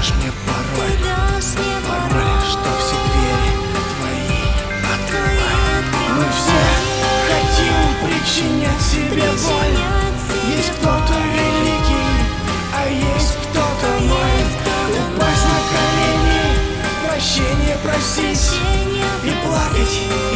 дашь мне пароль, пароль, что все двери твои открывает. Мы все хотим причинять себе боль. Есть кто-то великий, а есть кто-то мой. Упасть на колени, прощение просить и плакать